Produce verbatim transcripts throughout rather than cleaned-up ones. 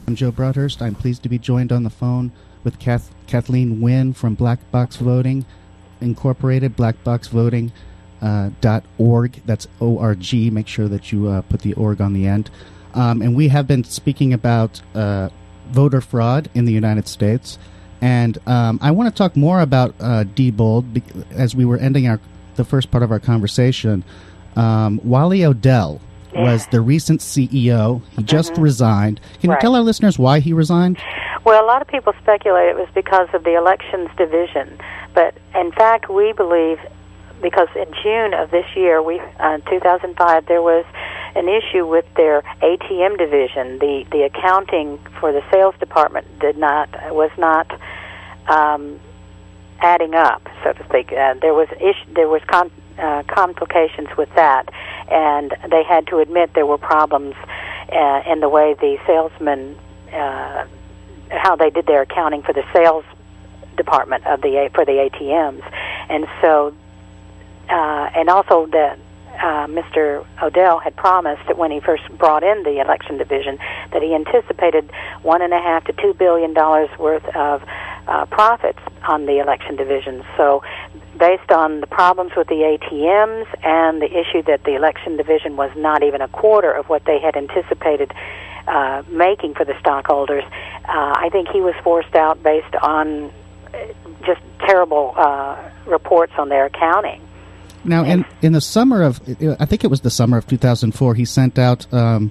I'm Joe Broadhurst. I'm pleased to be joined on the phone with Kath- Kathleen Wynn from Black Box Voting Incorporated, black box voting dot org. That's O R G. Make sure that you uh, put the org on the end. Um, and we have been speaking about uh, voter fraud in the United States. And um, I want to talk more about uh, Diebold be- as we were ending our the first part of our conversation. Um, Wally Odell yeah. was the recent C E O. He just mm-hmm. resigned. Can right. you tell our listeners why he resigned? Well, a lot of people speculate it was because of the elections division. But, in fact, we believe, because in June of this year, we uh, two thousand five, there was an issue with their A T M division. The the accounting for the sales department did not was not um, adding up, so to speak. Uh, there was issue, there was con- uh, complications with that, and they had to admit there were problems uh, in the way the salesmen, uh, how they did their accounting for the sales department of the for the A T Ms, and so uh, and also that. Uh, Mister Odell had promised that when he first brought in the election division that he anticipated one and a half to two billion dollars worth of uh, profits on the election division. So, based on the problems with the A T Ms and the issue that the election division was not even a quarter of what they had anticipated uh, making for the stockholders, uh, I think he was forced out based on just terrible uh, reports on their accounting. Now, in in the summer of, I think it was the summer of two thousand four, he sent out um,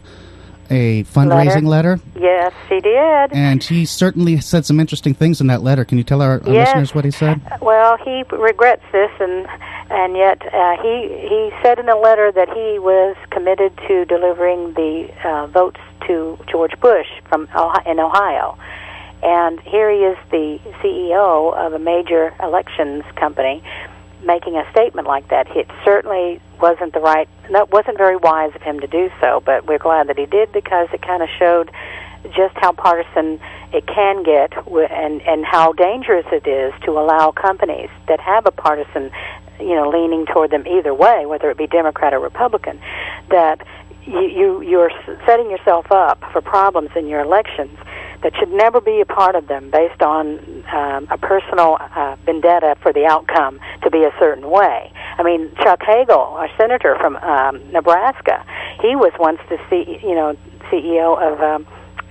a fundraising letter. letter. Yes, he did. And he certainly said some interesting things in that letter. Can you tell our, our yes. listeners what he said? Well, he regrets this, and and yet uh, he he said in the letter that he was committed to delivering the uh, votes to George Bush from Ohio, in Ohio. And here he is, the C E O of a major elections company, making a statement like that. It certainly wasn't the right, that wasn't very wise of him to do so, but we're glad that he did because it kind of showed just how partisan it can get and, and how dangerous it is to allow companies that have a partisan, you know, leaning toward them either way, whether it be Democrat or Republican, that you, you, you're setting yourself up for problems in your elections that should never be a part of them based on um, a personal uh, vendetta for the outcome to be a certain way. I mean, Chuck Hagel, our senator from um, Nebraska, he was once the C, you know C E O of um,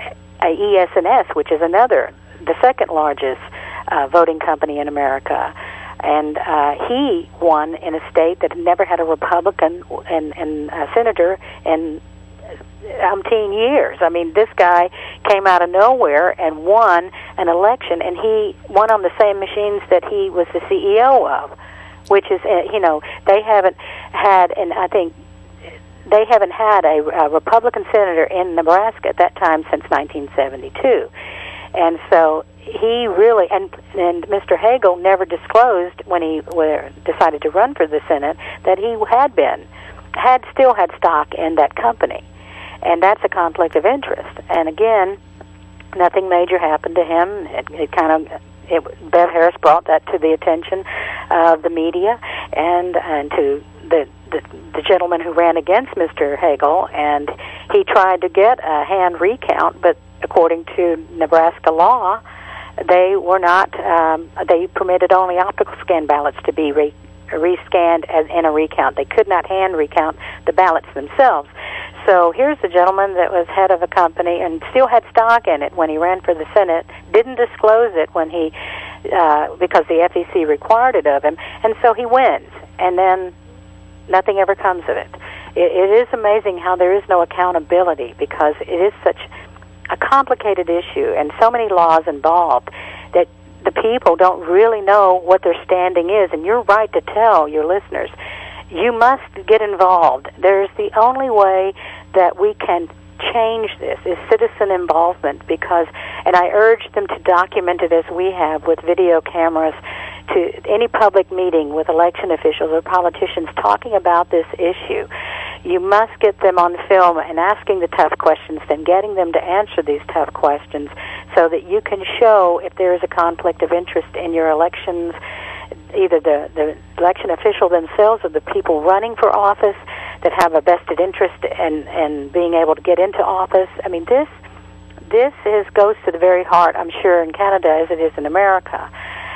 E S N S, which is another, the second largest uh, voting company in America. And uh, he won in a state that had never had a Republican and, and a senator in umpteen years. I mean, this guy came out of nowhere and won an election, and he won on the same machines that he was the C E O of, which is, uh, you know, they haven't had, and I think they haven't had a, a Republican senator in Nebraska at that time since nineteen seventy-two. And so he really, and, and Mister Hagel never disclosed when he were, decided to run for the Senate that he had been, had still had stock in that company. And that's a conflict of interest. And again, nothing major happened to him. It, it kind of, it, Bev Harris brought that to the attention of the media and and to the, the the gentleman who ran against Mister Hagel, and he tried to get a hand recount, but according to Nebraska law, they were not. Um, they permitted only optical scan ballots to be re, rescanned as in a recount. They could not hand recount the ballots themselves. So here's a gentleman that was head of a company and still had stock in it when he ran for the Senate, didn't disclose it when he, uh, because the F E C required it of him, and so he wins, and then nothing ever comes of it. It, it is amazing how there is no accountability because it is such a complicated issue and so many laws involved that the people don't really know what their standing is, and you're right to tell your listeners, you must get involved. There's the only way that we can change this is citizen involvement because, and I urge them to document it as we have with video cameras to any public meeting with election officials or politicians talking about this issue. You must get them on film and asking the tough questions, then getting them to answer these tough questions so that you can show if there is a conflict of interest in your elections, either the, the election official themselves or the people running for office that have a vested interest in, in being able to get into office. I mean, this this is goes to the very heart, I'm sure, in Canada as it is in America.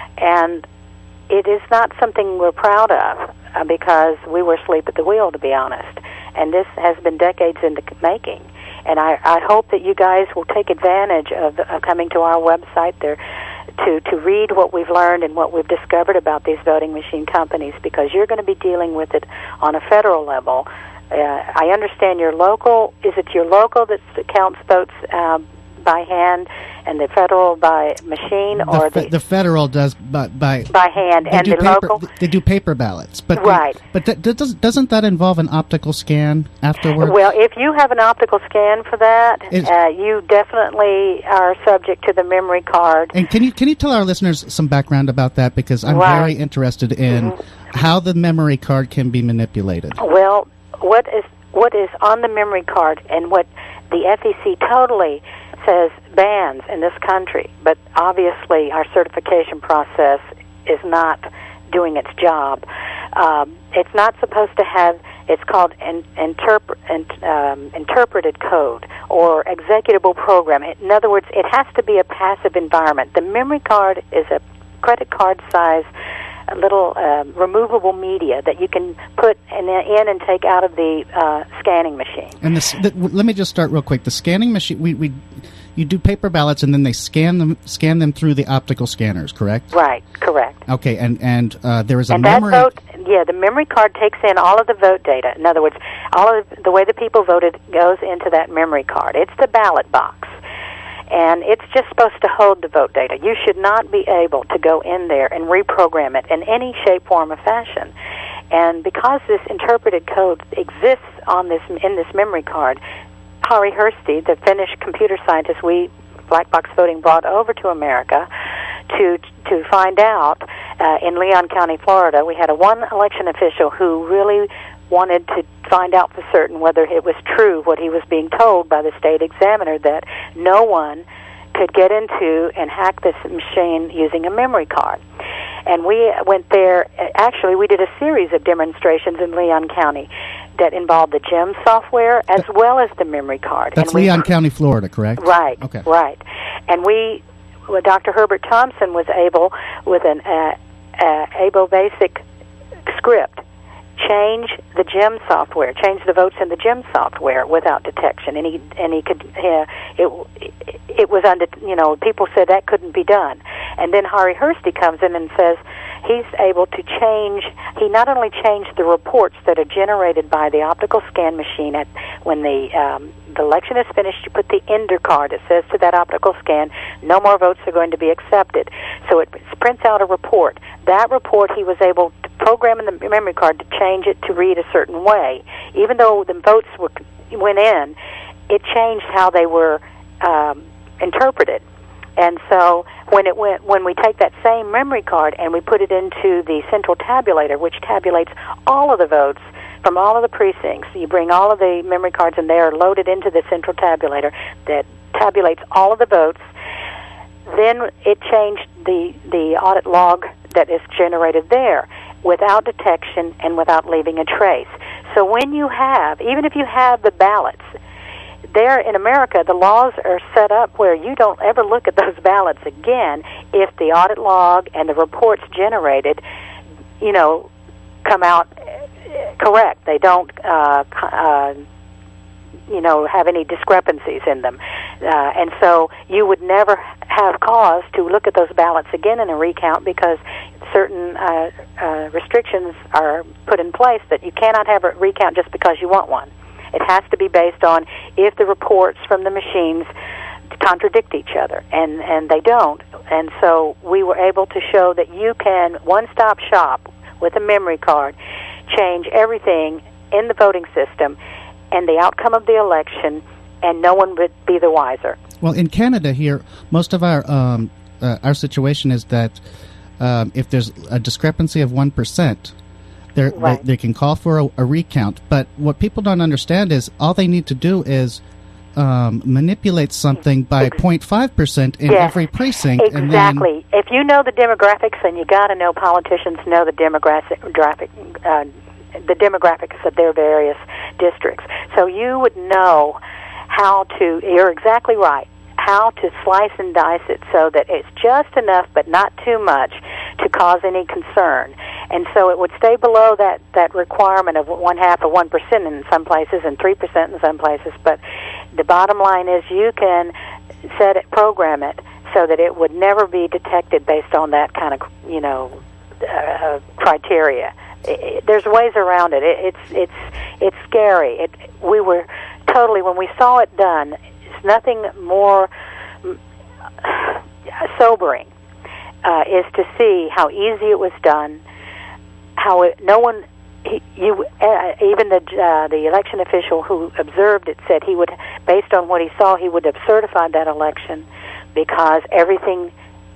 And it is not something we're proud of uh, because we were asleep at the wheel, to be honest. And this has been decades in the making. And I, I hope that you guys will take advantage of, of coming to our website there to, to read what we've learned and what we've discovered about these voting machine companies, because you're going to be dealing with it on a federal level. Uh, I understand your local, is it your local that counts votes uh, by hand, and the federal by machine, the or fe- the the federal does by by, by hand, they and do the paper, local they do paper ballots, but right. They, but that, that does, doesn't that involve an optical scan afterwards? Well, if you have an optical scan for that, Is, uh, you definitely are subject to the memory card. And can you can you tell our listeners some background about that, because I'm right. very interested in mm-hmm. how the memory card can be manipulated. Well, what is what is on the memory card, and what the F E C totally says bans in this country, but obviously our certification process is not doing its job. Um, it's not supposed to have, it's called in, interp- in, um, interpreted code or executable program. In other words, it has to be a passive environment. The memory card is a credit card size a little uh, removable media that you can put in, in and take out of the uh, scanning machine. And this, the, let me just start real quick. The scanning machine, we, we you do paper ballots, and then they scan them scan them through the optical scanners, correct? Right, correct. Okay, and and uh, there is a and memory. That vote, yeah, the memory card takes in all of the vote data. In other words, all of the way the people voted goes into that memory card. It's the ballot box. And it's just supposed to hold the vote data. You should not be able to go in there and reprogram it in any shape, form, or fashion. And because this interpreted code exists on this in this memory card, Harri Hursti, the Finnish computer scientist we, Black Box Voting, brought over to America to to find out, uh, in Leon County, Florida, we had a one election official who really wanted to find out for certain whether it was true what he was being told by the state examiner, that no one could get into and hack this machine using a memory card. And we went there, actually we did a series of demonstrations in Leon County that involved the GEM software as well as the memory card. That's and we, Leon County, Florida, correct? Right, okay. right. And we, well, Doctor Herbert Thompson was able, with an uh, uh, Abo Basic script, change the GEM software, change the votes in the GEM software without detection, and he and he could. Uh, it it was under, you know, people said that couldn't be done, and then Harri Hursti comes in and says he's able to change. He not only changed the reports that are generated by the optical scan machine at when the um, the election is finished. You put the ender card. It says to that optical scan, no more votes are going to be accepted. So it prints out a report. That report he was able to program in the memory card to change it to read a certain way. Even though the votes were, went in, it changed how they were um, interpreted. And so when it went, when we take that same memory card and we put it into the central tabulator, which tabulates all of the votes from all of the precincts, you bring all of the memory cards and they are loaded into the central tabulator that tabulates all of the votes. Then it changed the the audit log that is generated there without detection and without leaving a trace. So when you have, even if you have the ballots, there in America, the laws are set up where you don't ever look at those ballots again if the audit log and the reports generated, you know, come out correct. They don't, uh, uh, you know, have any discrepancies in them. Uh, and so you would never have cause to look at those ballots again in a recount because certain uh, uh, restrictions are put in place that you cannot have a recount just because you want one. It has to be based on if the reports from the machines contradict each other, and, and they don't. And so we were able to show that you can one-stop shop with a memory card, change everything in the voting system and the outcome of the election, and no one would be the wiser. Well, in Canada here, most of our um, uh, our situation is that um, if there's a discrepancy of one percent, right. they, they can call for a, a recount. But what people don't understand is all they need to do is um, manipulate something by zero point five percent in yes, every precinct. Exactly. And then, if you know the demographics, and you got to know politicians know the demographic, uh, the demographics of their various districts. So you would know how to, you're exactly right, how to slice and dice it so that it's just enough but not too much to cause any concern. And so it would stay below that, that requirement of one half of one percent in some places and three percent in some places. But the bottom line is you can set it, program it so that it would never be detected based on that kind of, you know, uh, criteria. It, it, there's ways around it. it. It's it's it's scary. It, we were totally, when we saw it done, it's nothing more sobering uh, is to see how easy it was done. How it, no one, he, you, uh, even the uh, the election official who observed it said he would, based on what he saw, he would have certified that election because everything,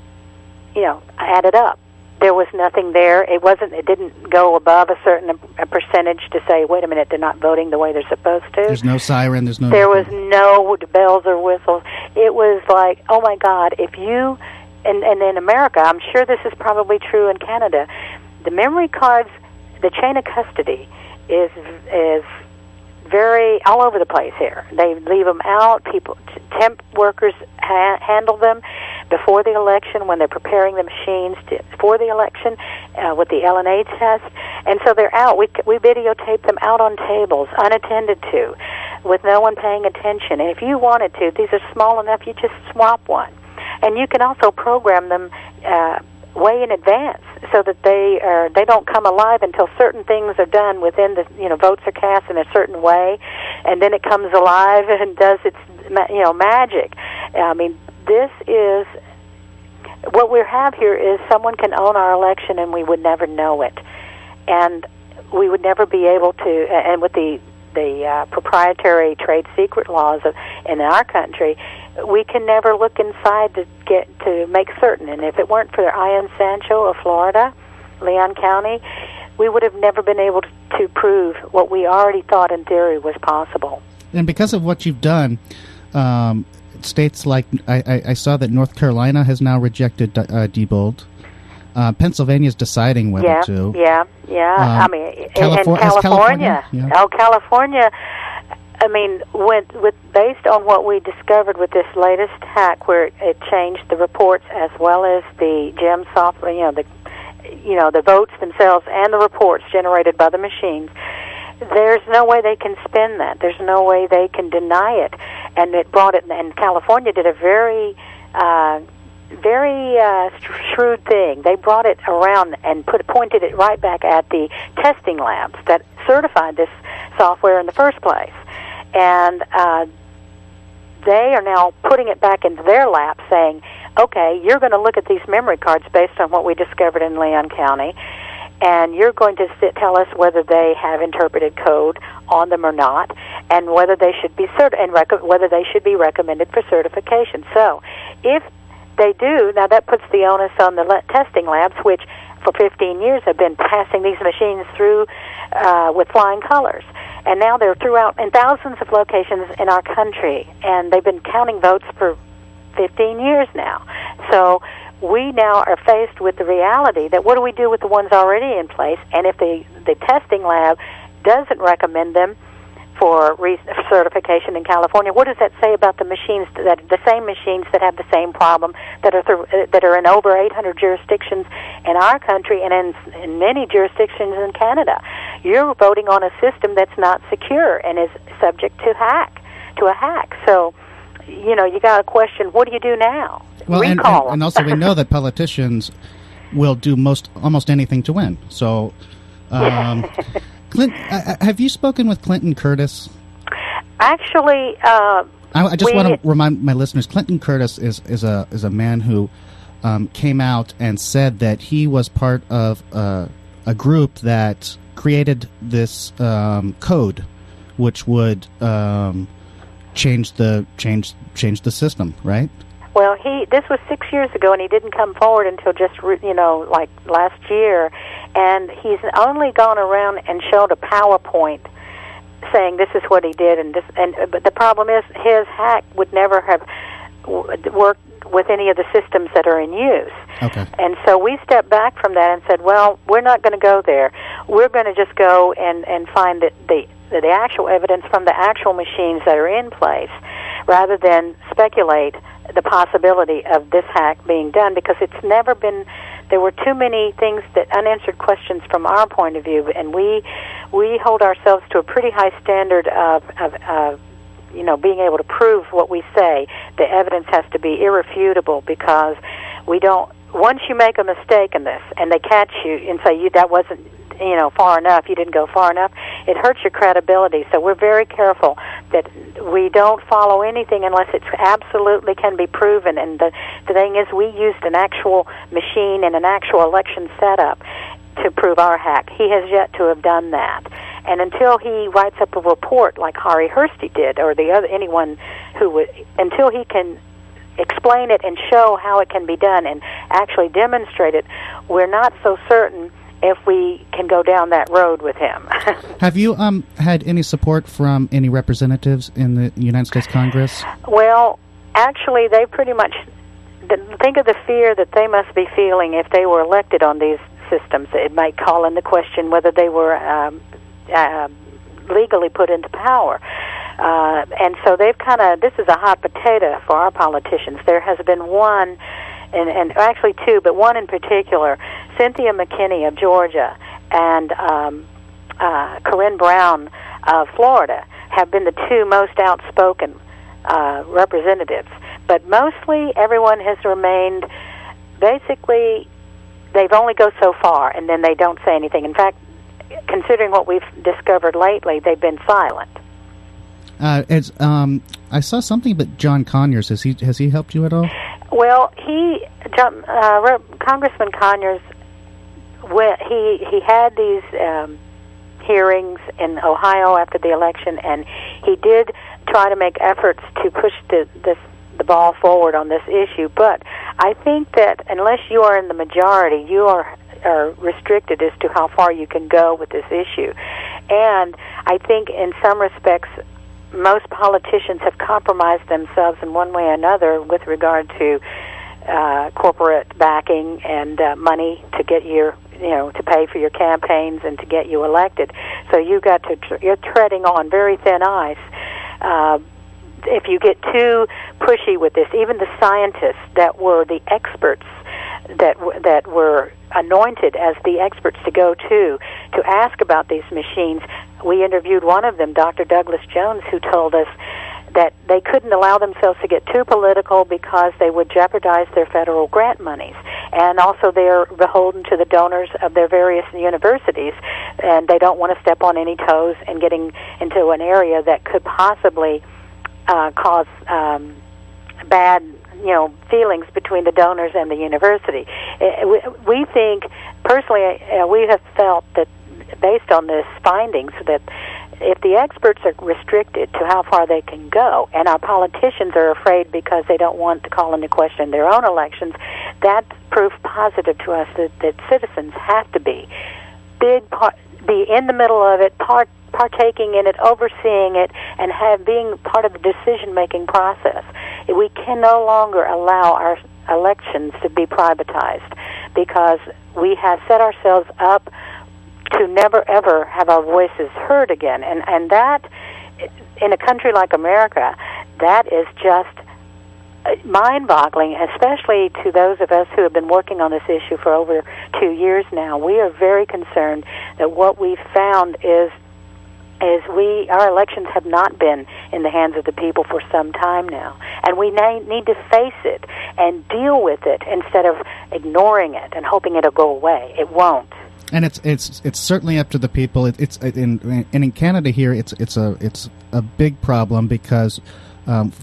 you know, added up. There was nothing there. It wasn't. It didn't go above a certain a percentage to say, wait a minute, they're not voting the way they're supposed to. There's no siren. There's no. There was no bells or whistles. It was like, oh my God, if you, and and in America, I'm sure this is probably true in Canada. The memory cards, the chain of custody is is very all over the place here. They leave them out. People, temp workers ha- handle them before the election when they're preparing the machines to, for the election uh, with the L N A test. And so they're out. We we videotape them out on tables, unattended to, with no one paying attention. And if you wanted to, these are small enough, you just swap one. And you can also program them uh, way in advance so that they are they don't come alive until certain things are done within the, you know, votes are cast in a certain way, and then it comes alive and does its, you know, magic. I mean, this is what we have here is someone can own our election and we would never know it, and we would never be able to. And with the the uh, proprietary trade secret laws of, in our country, we can never look inside to get to make certain. And if it weren't for Ian Sancho of Florida, Leon County, we would have never been able to, to prove what we already thought in theory was possible. And because of what you've done, um, states like I, I, I saw that North Carolina has now rejected uh, Diebold. Uh, Pennsylvania's deciding whether yeah, to. Yeah, yeah, Um, I mean, Californ- in California, California? Yeah. oh, California. I mean, with, with based on what we discovered with this latest hack, where it changed the reports as well as the gem software, you know, the you know the votes themselves and the reports generated by the machines. There's no way they can spin that. There's no way they can deny it. And it brought it. And California did a very, uh, very uh, shrewd thing. They brought it around and put pointed it right back at the testing labs that certified this software in the first place. And uh, they are now putting it back into their lap, saying, okay, you're going to look at these memory cards based on what we discovered in Leon County, and you're going to sit, tell us whether they have interpreted code on them or not, and whether they should be cert- and rec- whether they should be recommended for certification. So, if they do, now that puts the onus on the le- testing labs, which for fifteen years have been passing these machines through uh, with flying colors. And now they're throughout in thousands of locations in our country, and they've been counting votes for fifteen years now. So we now are faced with the reality that what do we do with the ones already in place? And if the, the testing lab doesn't recommend them for re- certification in California, what does that say about the machines, that the same machines that have the same problem, that are th- that are in over eight hundred jurisdictions in our country and in, in many jurisdictions in Canada? You're voting on a system that's not secure and is subject to hack, to a hack. So, you know, you got to question, what do you do now? Well, and, Recall and, and also we know that politicians will do most almost anything to win. So, um, Clint, uh, have you spoken with Clinton Curtis? Actually, uh, I, I just we, want to remind my listeners, Clinton Curtis is, is a is a man who um, came out and said that he was part of uh, a group that created this um, code, which would um, change the change change the system, right? Well, he this was six years ago, and he didn't come forward until just you know like last year, and he's only gone around and showed a PowerPoint saying this is what he did, and this and but the problem is his hack would never have w- worked with any of the systems that are in use. Okay. And so we stepped back from that and said, well, we're not going to go there. We're going to just go and, and find that the, the actual evidence from the actual machines that are in place, rather than speculate the possibility of this hack being done, because it's never been, there were too many things that unanswered questions from our point of view, and we we hold ourselves to a pretty high standard of, of, of you know, being able to prove what we say. The evidence has to be irrefutable, because we don't, once you make a mistake in this and they catch you and say, you that wasn't, you know, far enough, you didn't go far enough, it hurts your credibility. So we're very careful that we don't follow anything unless it absolutely can be proven. And the, the thing is, we used an actual machine and an actual election setup to prove our hack. He has yet to have done that. And until he writes up a report like Harry Hursty did, or the other anyone who would, until he can explain it and show how it can be done and actually demonstrate it, we're not so certain if we can go down that road with him. Have you um had any support from any representatives in the United States Congress? Well, actually, they pretty much, think of the fear that they must be feeling if they were elected on these systems. It might call into question whether they were um, uh, legally put into power. Uh, and so they've kind of, this is a hot potato for our politicians. There has been one, and, and actually two, but one in particular, Cynthia McKinney of Georgia and um, uh, Corinne Brown of Florida have been the two most outspoken uh, representatives. But mostly everyone has remained, basically, they've only go so far, and then they don't say anything. In fact, considering what we've discovered lately, they've been silent. Uh, it's, um, I saw something about John Conyers. Has he has he helped you at all? Well, he, John, uh, Congressman Conyers, he he had these um, hearings in Ohio after the election, and he did try to make efforts to push the this the ball forward on this issue. But I think that unless you are in the majority, you are are restricted as to how far you can go with this issue. And I think in some respects, most politicians have compromised themselves in one way or another with regard to uh, corporate backing and uh, money to get your, you know, to pay for your campaigns and to get you elected. So you got to, tr- you're treading on very thin ice. Uh, if you get too pushy with this, even the scientists that were the experts that w- that were anointed as the experts to go to to ask about these machines, we interviewed one of them, Doctor Douglas Jones, who told us that they couldn't allow themselves to get too political because they would jeopardize their federal grant monies. And also they're beholden to the donors of their various universities, and they don't want to step on any toes in getting into an area that could possibly uh, cause um, bad, you know, feelings between the donors and the university. We think, personally, we have felt that based on this findings, that if the experts are restricted to how far they can go, and our politicians are afraid because they don't want to call into question their own elections, that's proof positive to us that, that citizens have to be big part, be in the middle of it, part, partaking in it, overseeing it, and have being part of the decision-making process. We can no longer allow our elections to be privatized, because we have set ourselves up to never ever have our voices heard again. And and that, in a country like America, that is just mind-boggling, especially to those of us who have been working on this issue for over two years now. We are very concerned that what we've found is is we our elections have not been in the hands of the people for some time now, and we na- need to face it and deal with it instead of ignoring it and hoping it'll go away. It won't. And it's it's it's certainly up to the people. It, it's in and in Canada here, it's it's a it's a big problem because um,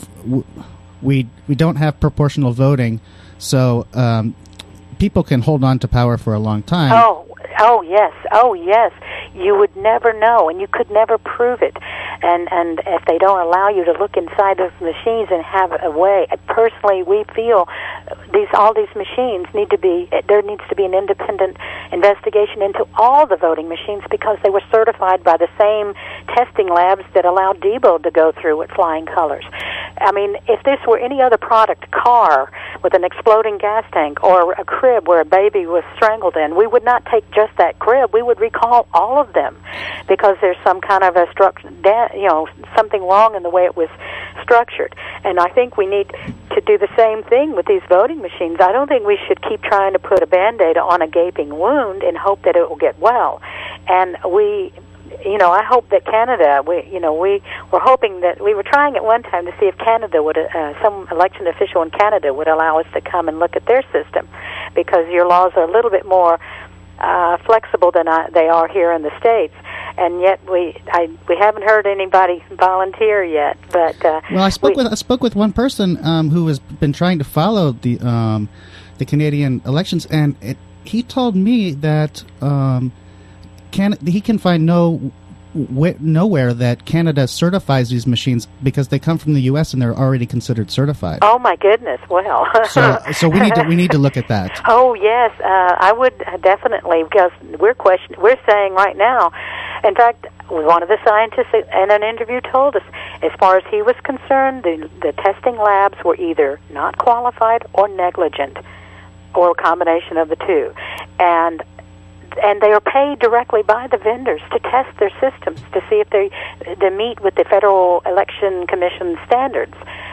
we we don't have proportional voting, so um, people can hold on to power for a long time. Oh, oh yes, oh yes. You would never know, and you could never prove it. And and if they don't allow you to look inside those machines and have a way, personally, we feel these all these machines need to be, there needs to be an independent investigation into all the voting machines, because they were certified by the same testing labs that allowed Debo to go through with flying colors. I mean, if this were any other product, a car with an exploding gas tank, or a crib where a baby was strangled in, we would not take just that crib. We would recall all all of them because there's some kind of a structure, you know, something wrong in the way it was structured. And I think we need to do the same thing with these voting machines. I don't think we should keep trying to put a Band-Aid on a gaping wound and hope that it will get well. And we, you know, I hope that Canada, we, you know, we were hoping that, we were trying at one time to see if Canada would, uh, some election official in Canada would allow us to come and look at their system, because your laws are a little bit more uh, flexible than I, they are here in the States. And yet we, I, we haven't heard anybody volunteer yet. But uh, well, I spoke we, with I spoke with one person um, who has been trying to follow the um, the Canadian elections, and it, he told me that. Um, Can, he can find no wh- nowhere that Canada certifies these machines because they come from the U S and they're already considered certified. Oh my goodness! Well, so so we need to we need to look at that. Oh yes, uh, I would definitely, because we're question we're saying right now. In fact, one of the scientists in an interview told us, as far as he was concerned, the the testing labs were either not qualified or negligent, or a combination of the two, and. And they are paid directly by the vendors to test their systems to see if they they meet with the Federal Election Commission standards,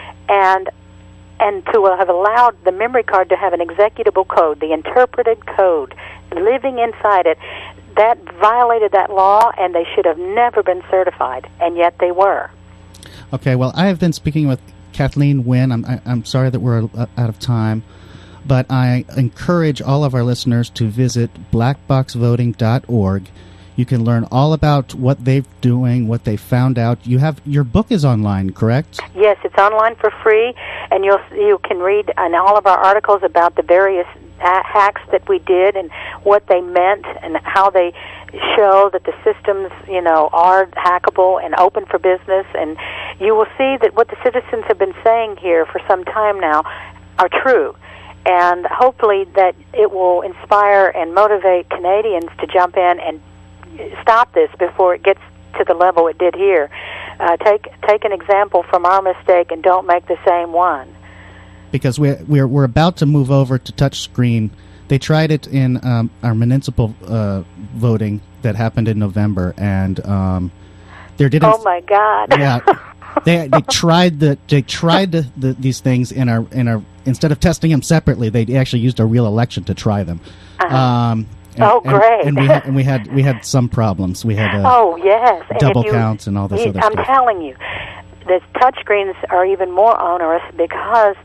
and and to have allowed the memory card to have an executable code, the interpreted code, living inside it, that violated that law, and they should have never been certified, and yet they were. Okay, well, I have been speaking with Kathleen Wynne. I'm I, I'm sorry that we're out of time. But I encourage all of our listeners to visit black box voting dot org. You can learn all about what they're doing, what they found out. You have your book is online, correct? Yes, it's online for free, and you'll you can read in all of our articles about the various hacks that we did and what they meant and how they show that the systems, you know, are hackable and open for business. And you will see that what the citizens have been saying here for some time now are true. And hopefully that it will inspire and motivate Canadians to jump in and stop this before it gets to the level it did here. Uh, take take an example from our mistake and don't make the same one. Because we're we're, we're about to move over to touchscreen. They tried it in um, our municipal uh, voting that happened in November, and um, there didn't. Oh my God! Yeah. They they tried the they tried the, the, these things in our in our instead of testing them separately, they actually used a real election to try them. Uh-huh. Um, and, oh, great! And, and we had, and we had we had some problems. We had uh, oh yes, double and you, counts and all this you, other I'm stuff. I'm telling you, the touchscreens are even more onerous because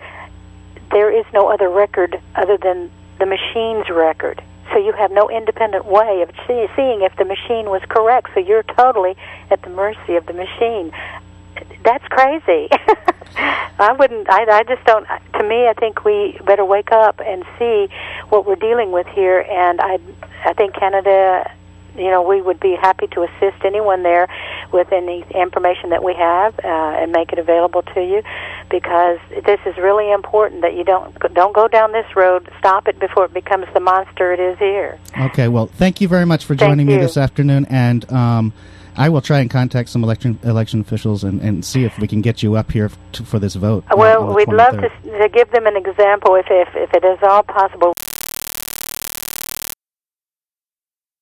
there is no other record other than the machine's record. So you have no independent way of see, seeing if the machine was correct. So you're totally at the mercy of the machine. That's crazy. I wouldn't, I, I just don't, to me, I think we better wake up and see what we're dealing with here, and I I think Canada, you know, we would be happy to assist anyone there with any information that we have uh, and make it available to you, because this is really important that you don't don't go down this road. Stop it before it becomes the monster it is here. Okay, well, thank you very much for joining Thank me you. this afternoon, and um, I will try and contact some election election officials and, and see if we can get you up here f- to, for this vote. Well, on the we'd love to, twenty-third. to give them an example if, if if it is all possible.